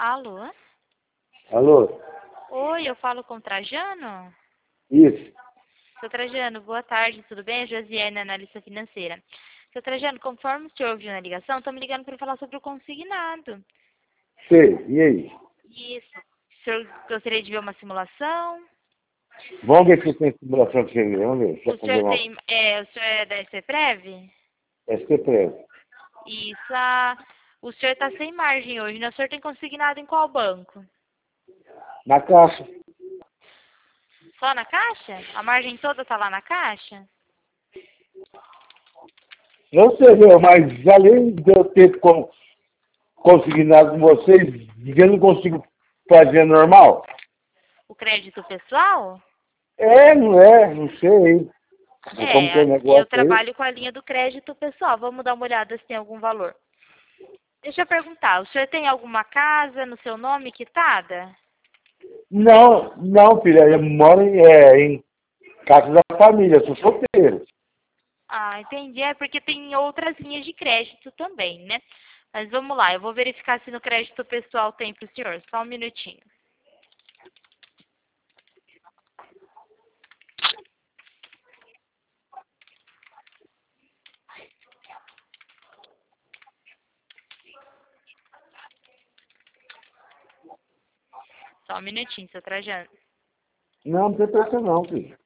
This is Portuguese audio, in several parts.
Alô? Alô? Oi, eu falo com o Trajano? Isso. Seu Trajano, boa tarde, tudo bem? É Josiane, analista financeira. Seu Trajano, conforme o senhor ouviu na ligação, estou me ligando para falar sobre o consignado. Sei. E aí? Isso. O senhor gostaria de ver uma simulação? Vamos ver se tem simulação de você. Vamos ver. O senhor tem, o senhor é da SPPrev? STPress. Isso. O senhor está sem margem hoje, né? O senhor tem consignado em qual banco? Na caixa. Só na Caixa? A margem toda está lá na Caixa? Não sei, meu, mas além de eu ter consignado com vocês, eu não consigo fazer normal? O crédito pessoal? Não é, não sei. Como que é o Eu negócio aí? trabalho com a linha do crédito pessoal. Vamos dar uma olhada se tem algum valor. Deixa eu perguntar, o senhor tem alguma casa no seu nome quitada? Não, não, filha, eu moro em casa da família, sou solteiro. Ah, entendi. É porque tem outras linhas de crédito também, né? Mas vamos lá, eu vou verificar se no crédito pessoal tem para o senhor. Só um minutinho. Só um minutinho, seu Trajano. Não, não tem pressa não, filho.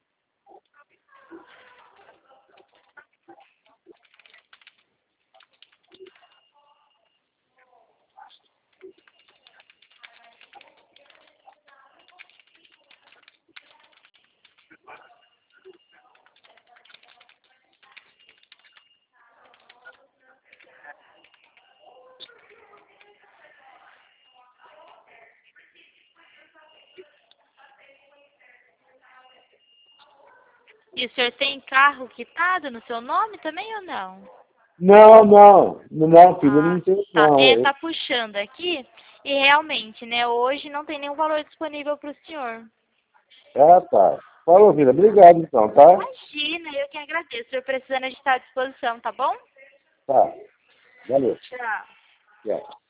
E o senhor tem carro quitado no seu nome também ou não? Não, não, não, filho, Ah, não tem tá. não. Tá puxando aqui e realmente, né, hoje não tem nenhum valor disponível para o senhor. Tá. Falou, filha. Obrigado, então, tá? Imagina, eu que agradeço. O senhor precisando, a gente está à disposição, tá bom? Tá. Valeu. Tchau. Tchau.